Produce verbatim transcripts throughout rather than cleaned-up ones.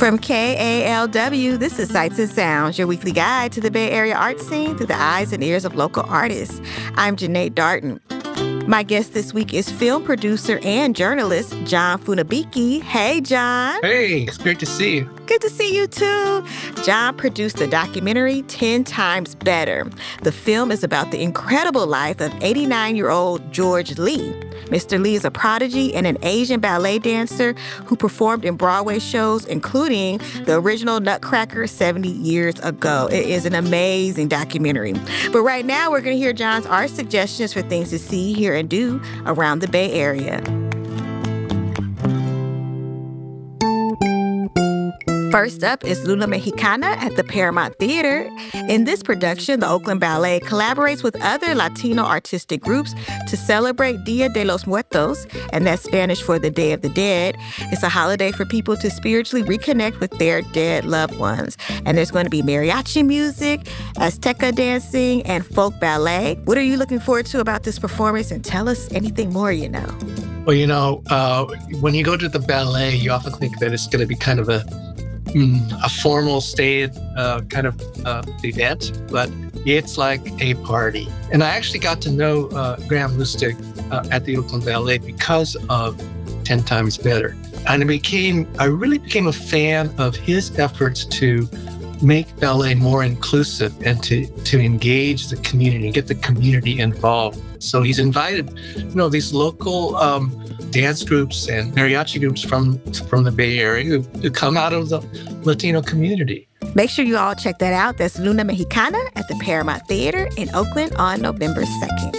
From K A L W, this is Sights and Sounds, your weekly guide to the Bay Area art scene through the eyes and ears of local artists. I'm Janae Darton. My guest this week is film producer and journalist John Funabiki. Hey, John. Hey, it's great to see you. Good to see you, too. John produced the documentary ten times Better. The film is about the incredible life of eighty-nine-year-old George Lee. Mister Lee is a prodigy and an Asian ballet dancer who performed in Broadway shows, including the original Nutcracker seventy years ago. It is an amazing documentary. But right now, we're going to hear John's art suggestions for things to see, hear, and do around the Bay Area. First up is Luna Mexicana at the Paramount Theater. In this production, the Oakland Ballet collaborates with other Latino artistic groups to celebrate Dia de los Muertos, and that's Spanish for the Day of the Dead. It's a holiday for people to spiritually reconnect with their dead loved ones. And there's going to be mariachi music, Azteca dancing, and folk ballet. What are you looking forward to about this performance? And tell us anything more you know. Well, you know, uh, when you go to the ballet, you often think that it's going to be kind of a a formal stated uh, kind of uh, event, but it's like a party. And I actually got to know uh, Graham Lustig uh, at the Oakland Ballet because of ten times Better. And I became, I really became a fan of his efforts to make ballet more inclusive and to, to engage the community, get the community involved. So he's invited, you know, these local um, dance groups and mariachi groups from from the Bay Area who, who come out of the Latino community. Make sure you all check that out. That's Luna Mexicana at the Paramount Theater in Oakland on November second.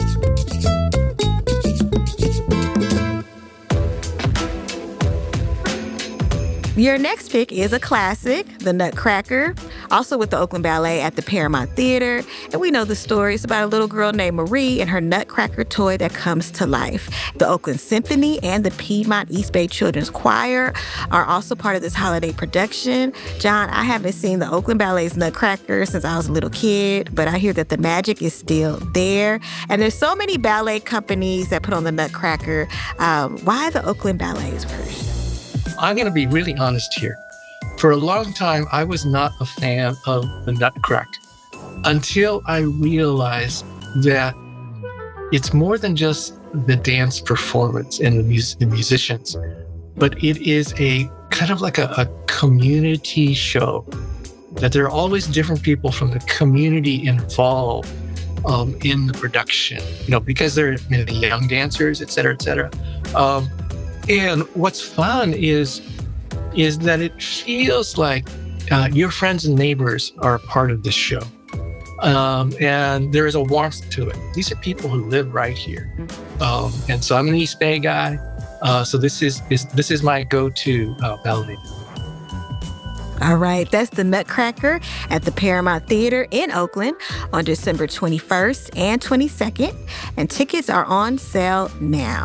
Your next pick is a classic, The Nutcracker, also with the Oakland Ballet at the Paramount Theater. And we know the story. It's about a little girl named Marie and her Nutcracker toy that comes to life. The Oakland Symphony and the Piedmont East Bay Children's Choir are also part of this holiday production. John, I haven't seen the Oakland Ballet's Nutcracker since I was a little kid, but I hear that the magic is still there. And there's so many ballet companies that put on the Nutcracker. Um, why the Oakland Ballet's version? I'm going to be really honest here. For a long time, I was not a fan of the Nutcracker until I realized that it's more than just the dance performance and the, mus- the musicians, but it is a kind of like a, a community show, that there are always different people from the community involved um, in the production, you know, because there are many young dancers, et cetera, et cetera. Um, And what's fun is, is that it feels like uh, your friends and neighbors are a part of this show. Um, and there is a warmth to it. These are people who live right here. Um, and so I'm an East Bay guy. Uh, so this is, is this is my go-to uh, ballet. All right, that's The Nutcracker at the Paramount Theater in Oakland on December twenty-first and twenty-second. And tickets are on sale now.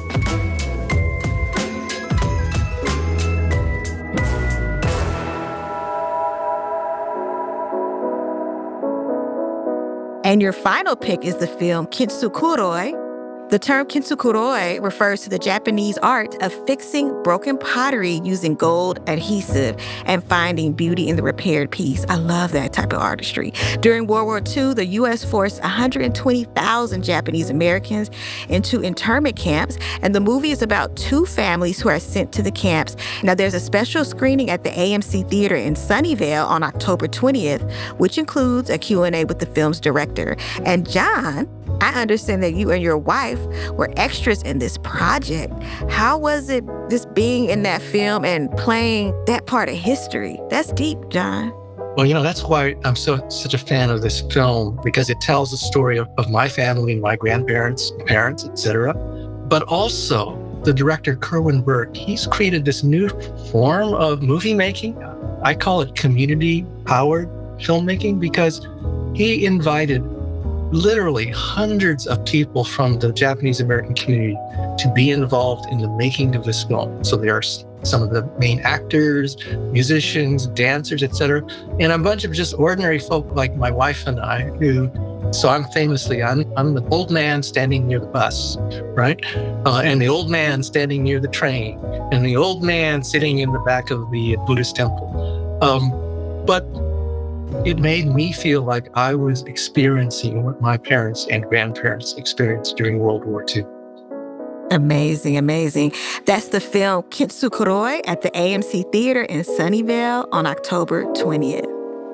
And your final pick is the film Kintsukuroi. The term kintsukuroi refers to the Japanese art of fixing broken pottery using gold adhesive and finding beauty in the repaired piece. I love that type of artistry. During World War Two, the U S forced one hundred twenty thousand Japanese Americans into internment camps, and the movie is about two families who are sent to the camps. Now, there's a special screening at the A M C Theater in Sunnyvale on October twentieth, which includes a Q and A with the film's director. And John, I understand that you and your wife were extras in this project. How was it just being in that film and playing that part of history? That's deep, John. Well, you know, that's why I'm so such a fan of this film, because it tells the story of, of my family, my grandparents, parents, et cetera. But also the director, Kerwin Burke, he's created this new form of movie making. I call it community-powered filmmaking, because he invited literally hundreds of people from the Japanese American community to be involved in the making of this film. So there are some of the main actors, musicians, dancers, et cetera, and a bunch of just ordinary folk like my wife and I who So I'm famously, I'm, I'm the old man standing near the bus, right? Uh, and the old man standing near the train, and the old man sitting in the back of the Buddhist temple. Um, but it made me feel like I was experiencing what my parents and grandparents experienced during World War Two. Amazing, amazing. That's the film Kintsukuroi at the A M C Theater in Sunnyvale on October twentieth.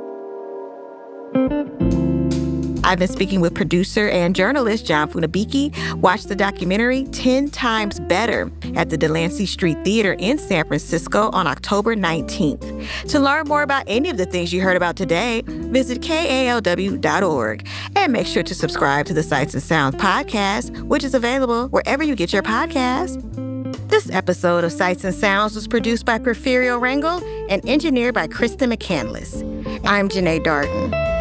I've been speaking with producer and journalist John Funabiki. Watch the documentary ten times Better at the Delancey Street Theater in San Francisco on October nineteenth. To learn more about any of the things you heard about today, visit K A L W dot org and make sure to subscribe to the Sights and Sounds podcast, which is available wherever you get your podcasts. This episode of Sights and Sounds was produced by Porfirio Rangel and engineered by Kristen McCandless. I'm Janae Darton.